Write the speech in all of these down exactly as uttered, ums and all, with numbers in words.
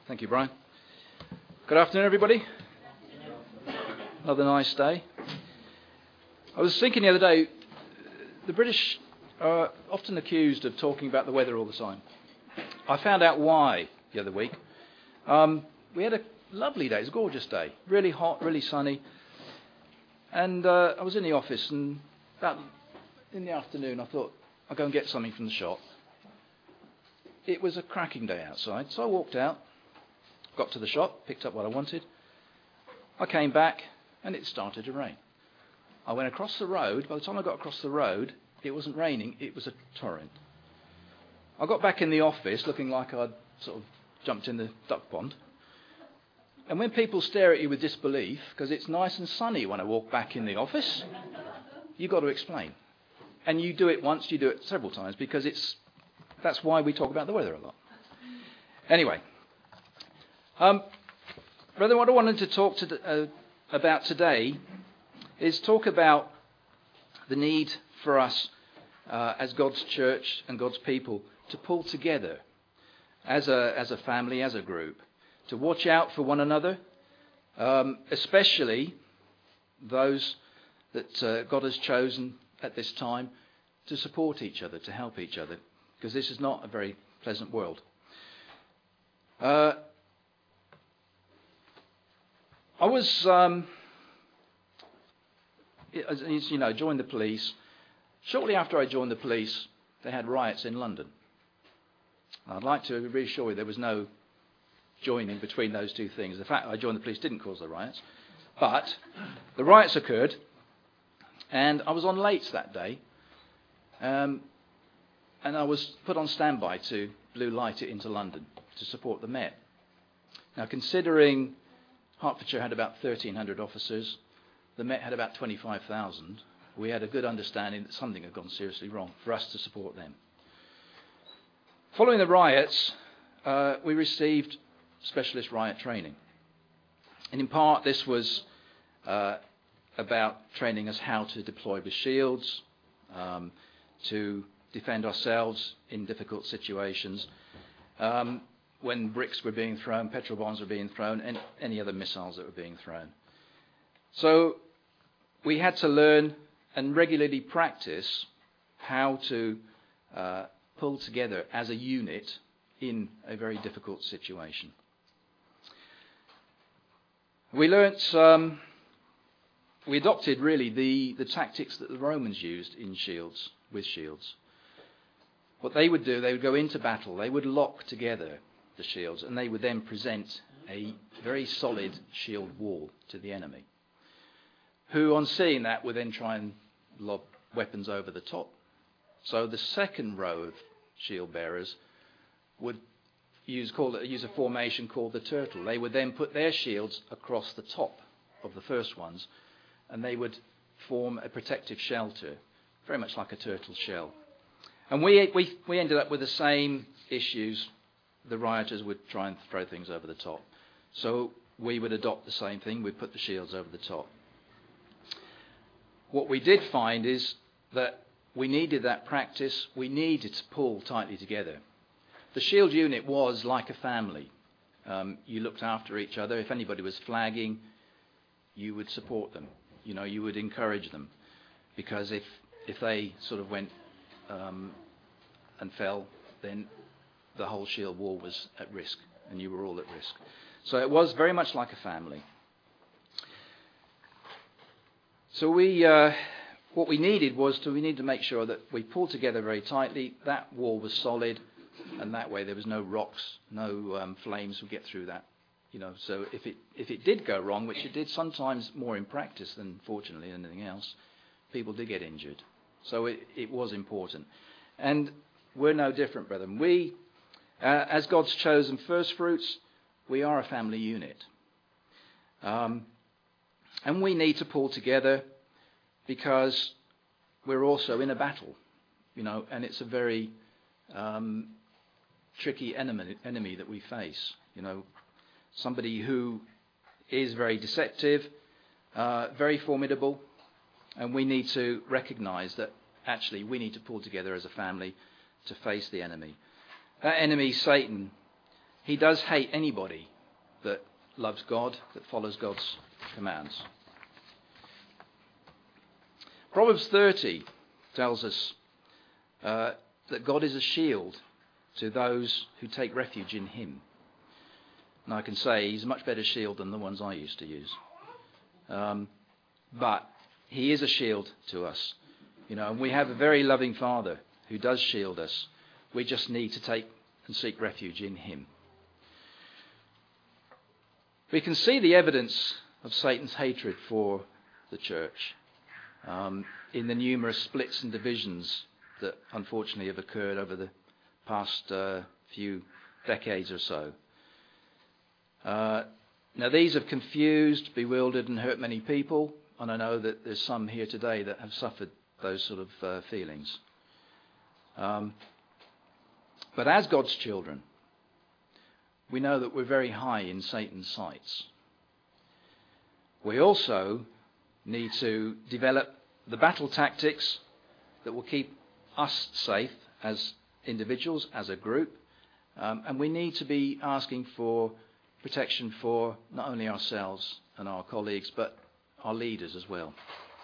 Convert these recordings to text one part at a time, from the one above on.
Thank you, Brian. Good afternoon, everybody. Another nice day. I was thinking the other day, the British are often accused of talking about the weather all the time. I found out why the other week. Um, we had a lovely day. It was a gorgeous day. Really hot, really sunny. And uh, I was in the office, and about in the afternoon, I thought, I'll go and get something from the shop. It was a cracking day outside, so I walked out, got to the shop, picked up what I wanted. I came back, and it started to rain. I went across the road. By the time I got across the road, it wasn't raining, it was a torrent. I got back in the office looking like I'd sort of jumped in the duck pond. And when people stare at you with disbelief, because it's nice and sunny when I walk back in the office, you've got to explain. And you do it once, you do it several times, because it's that's why we talk about the weather a lot. Anyway, um, brother, what I wanted to talk to, uh, about today is talk about the need for us uh, as God's church and God's people to pull together as a as a family, as a group, to watch out for one another, um, especially those that uh, God has chosen at this time to support each other, to help each other, because this is not a very pleasant world. Uh, I was, um, as you know, joined the police. Shortly after I joined the police, they had riots in London. I'd like to reassure you there was no joining between those two things. The fact that I joined the police didn't cause the riots. But the riots occurred, and I was on late that day, um, and I was put on standby to blue light it into London to support the Met. Now, considering Hertfordshire had about thirteen hundred officers, the Met had about twenty-five thousand, we had a good understanding that something had gone seriously wrong for us to support them. Following the riots, uh, we received specialist riot training. And in part, this was uh, about training us how to deploy with shields, um, to defend ourselves in difficult situations, um, when bricks were being thrown, petrol bombs were being thrown, and any other missiles that were being thrown. So we had to learn and regularly practice how to uh, pull together as a unit in a very difficult situation. We learnt, um, we adopted really the, the tactics that the Romans used in shields, with shields. What they would do, they would go into battle, they would lock together the shields, and they would then present a very solid shield wall to the enemy, who on seeing that would then try and lob weapons over the top. So the second row of shield bearers would use, call it, use a formation called the turtle. They would then put their shields across the top of the first ones, and they would form a protective shelter, very much like a turtle shell. And we, we, we ended up with the same issues. The rioters would try and throw things over the top. So we would adopt the same thing. We'd put the shields over the top. What we did find is that we needed that practice. We needed to pull tightly together. The shield unit was like a family. Um, you looked after each other. If anybody was flagging, you would support them. You know, you would encourage them. Because if, if they sort of went um, and fell, then the whole shield wall was at risk, and you were all at risk. So it was very much like a family. So we, uh, what we needed was to we needed to make sure that we pulled together very tightly. That wall was solid, and that way there was no rocks, no um, flames would get through that. You know, so if it if it did go wrong, which it did sometimes more in practice than fortunately anything else, people did get injured. So it, it was important, and we're no different, brethren. We, uh, as God's chosen first fruits, we are a family unit. Um, and we need to pull together because we're also in a battle, you know, and it's a very um, tricky enemy, enemy that we face, you know, somebody who is very deceptive, uh, very formidable, and we need to recognize that actually we need to pull together as a family to face the enemy. That enemy, Satan, he does hate anybody that loves God, that follows God's commands. Proverbs thirty tells us uh, that God is a shield to those who take refuge in him. And I can say he's a much better shield than the ones I used to use. Um, but he is a shield to us. You know, and we have a very loving Father who does shield us. We just need to take and seek refuge in him. We can see the evidence of Satan's hatred for the church um, in the numerous splits and divisions that unfortunately have occurred over the past uh, few decades or so. Uh, now these have confused, bewildered and hurt many people, and I know that there's some here today that have suffered those sort of uh, feelings. Um, but as God's children, we know that we're very high in Satan's sights. We also need to develop the battle tactics that will keep us safe as individuals, as a group, um, and we need to be asking for protection for not only ourselves and our colleagues, but our leaders as well.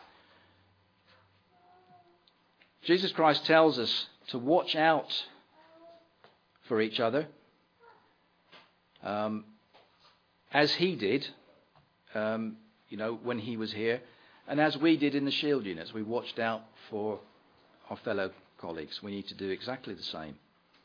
Jesus Christ tells us to watch out for each other, um, as he did, um, you know, when he was here, and as we did in the Shield units. We watched out for our fellow colleagues. We need to do exactly the same.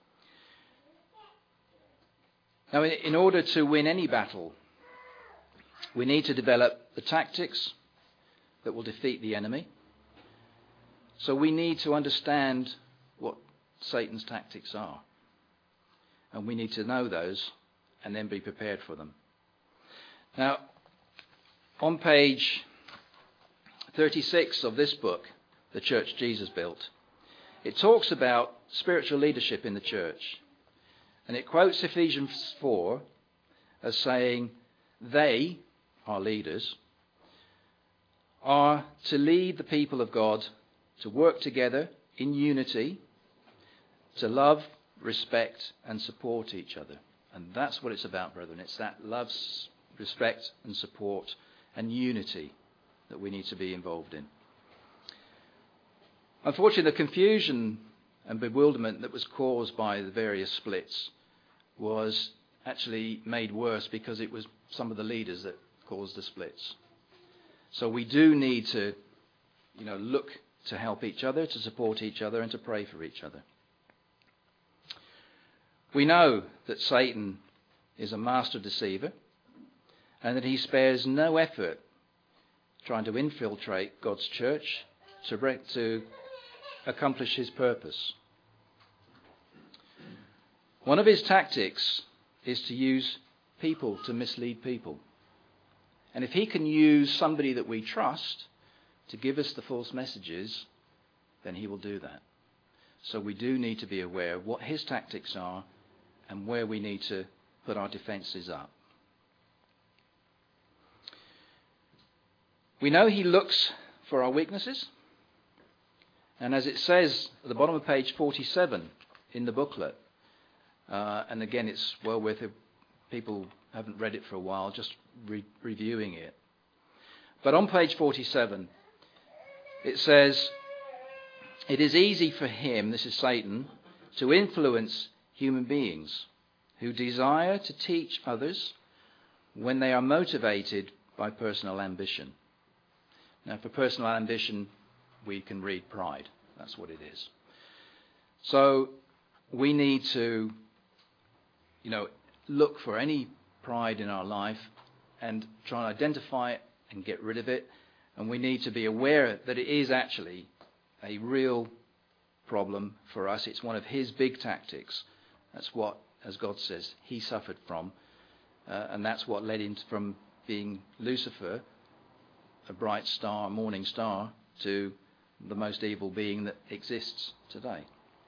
Now, in order to win any battle, we need to develop the tactics that will defeat the enemy. So we need to understand what Satan's tactics are. And we need to know those and then be prepared for them. Now, on page thirty-six of this book, The Church Jesus Built, it talks about spiritual leadership in the church. And it quotes Ephesians four as saying, they, our leaders, are to lead the people of God to work together in unity, to love, respect and support each other. And that's what it's about, brethren. It's that love, respect and support and unity that we need to be involved in. Unfortunately, the confusion and bewilderment that was caused by the various splits was actually made worse because it was some of the leaders that caused the splits. So we do need to, you know, look to help each other, to support each other and to pray for each other. We know that Satan is a master deceiver and that he spares no effort trying to infiltrate God's church to, to accomplish his purpose. One of his tactics is to use people to mislead people. And if he can use somebody that we trust to give us the false messages, then he will do that. So we do need to be aware of what his tactics are and where we need to put our defences up. We know he looks for our weaknesses. And as it says at the bottom of page forty-seven in the booklet, uh, and again it's well worth it, people haven't read it for a while, just re- reviewing it. But on page forty-seven, it says, it is easy for him, this is Satan, to influence human beings who desire to teach others when they are motivated by personal ambition. Now, for personal ambition, we can read pride. That's what it is. So we need to, you know, look for any pride in our life and try and identify it and get rid of it. And we need to be aware that it is actually a real problem for us. It's one of his big tactics. That's what, as God says, he suffered from. Uh, and that's what led him from being Lucifer, a bright star, morning star, to the most evil being that exists today.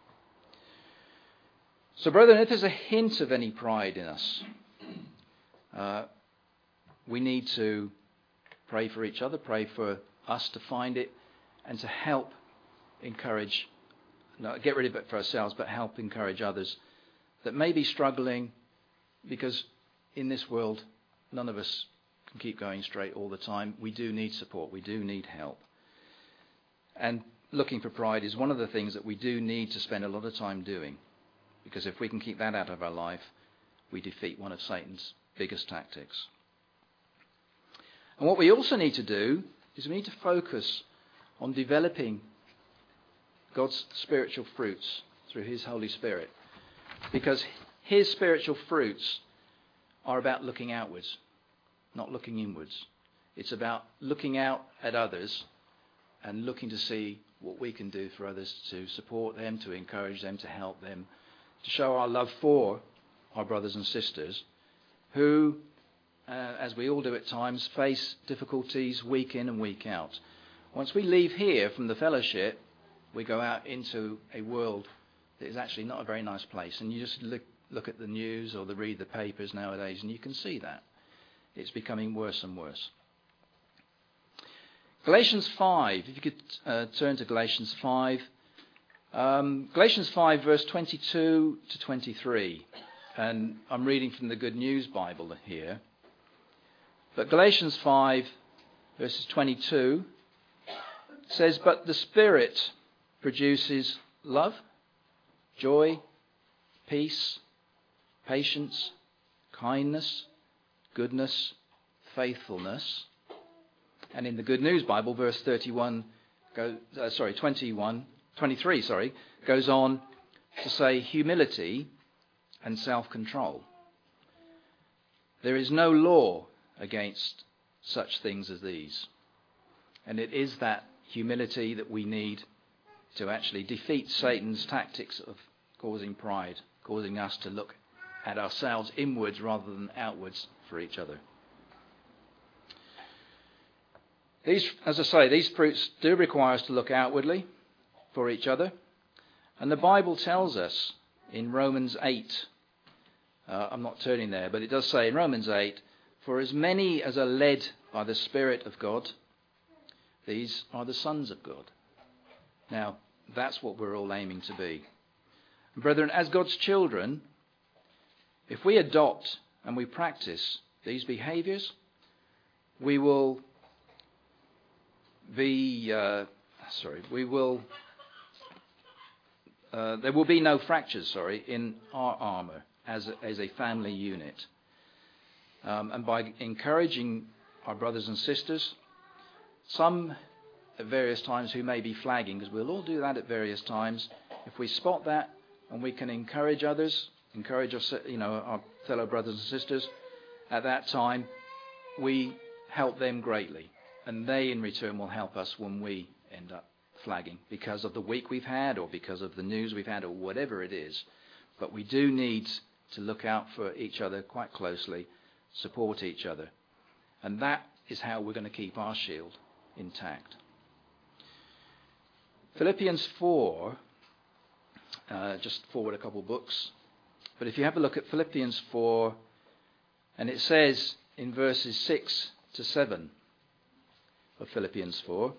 So, brethren, if there's a hint of any pride in us, uh, we need to pray for each other, pray for us to find it, and to help encourage, not get rid of it for ourselves, but help encourage others that may be struggling because in this world, none of us can keep going straight all the time. We do need support. We do need help. And looking for pride is one of the things that we do need to spend a lot of time doing, because if we can keep that out of our life, we defeat one of Satan's biggest tactics. And what we also need to do is we need to focus on developing God's spiritual fruits through his Holy Spirit, because his spiritual fruits are about looking outwards, not looking inwards. It's about looking out at others and looking to see what we can do for others, to support them, to encourage them, to help them, to show our love for our brothers and sisters who, uh, as we all do at times, face difficulties week in and week out. Once we leave here from the fellowship, we go out into a world that is actually not a very nice place. And you just look, look at the news or the, read the papers nowadays, and you can see that. It's becoming worse and worse. Galatians five, if you could uh, turn to Galatians five. Um, Galatians five, verse twenty-two to twenty-three. And I'm reading from the Good News Bible here. But Galatians five, verses twenty-two, says, "But the Spirit produces love, joy, peace, patience, kindness, goodness, faithfulness." And in the Good News Bible, verse thirty-one, go, uh, sorry, twenty-one, twenty-three, sorry, goes on to say humility and self-control. There is no law against such things as these. And it is that humility that we need to actually defeat Satan's tactics of causing pride, causing us to look at ourselves inwards rather than outwards for each other. These, as I say, these fruits do require us to look outwardly for each other. And the Bible tells us in Romans eight, uh, I'm not turning there, but it does say in Romans eight, "For as many as are led by the Spirit of God, these are the sons of God." Now, that's what we're all aiming to be. And brethren, as God's children, if we adopt and we practice these behaviours, we will be, uh, sorry, we will, uh, there will be no fractures, sorry, in our armour as a, as a family unit. Um, and by encouraging our brothers and sisters, some at various times who may be flagging, because we'll all do that at various times, if we spot that and we can encourage others, encourage our, you know, our fellow brothers and sisters, at that time we help them greatly. And they in return will help us when we end up flagging because of the week we've had or because of the news we've had or whatever it is. But we do need to look out for each other quite closely, support each other. And that is how we're going to keep our shield intact. Philippians four, uh, just forward a couple books. But if you have a look at Philippians four, and it says in verses six to seven of Philippians four,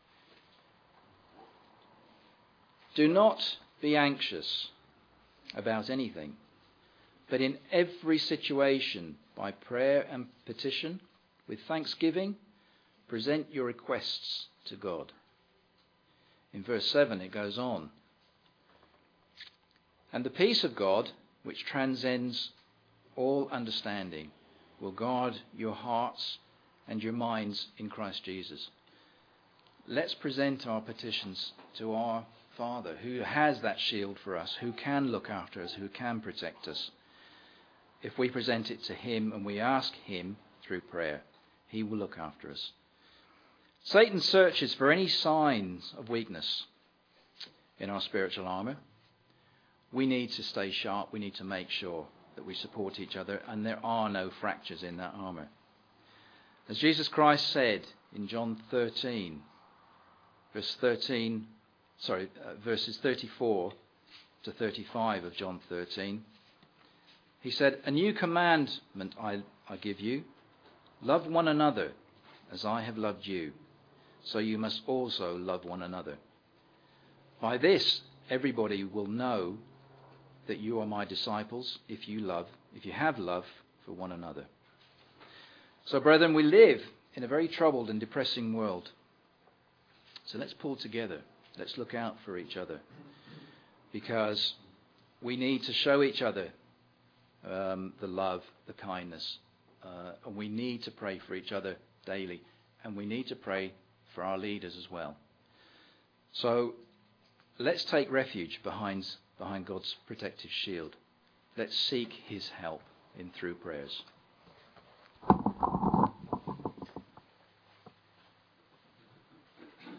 "Do not be anxious about anything, but in every situation, by prayer and petition, with thanksgiving, present your requests to God." In verse seven it goes on, "And the peace of God, which transcends all understanding, will guard your hearts and your minds in Christ Jesus." Let's present our petitions to our Father, who has that shield for us, who can look after us, who can protect us. If we present it to him and we ask him through prayer, he will look after us. Satan searches for any signs of weakness in our spiritual armour. We need to stay sharp. We need to make sure that we support each other and there are no fractures in that armour. As Jesus Christ said in John thirteen, verse thirteen, sorry, uh, verses thirty-four to thirty-five of John thirteen, he said, "A new commandment I, I give you, love one another as I have loved you, so you must also love one another. By this everybody will know that you are my disciples if you love if you have love for one another. So, brethren, we live in a very troubled and depressing world. So let's pull together. Let's look out for each other. Because we need to show each other um, the love, the kindness. Uh, and we need to pray for each other daily. And we need to pray for our leaders as well. So let's take refuge behind, behind God's protective shield. Let's seek his help in through prayers.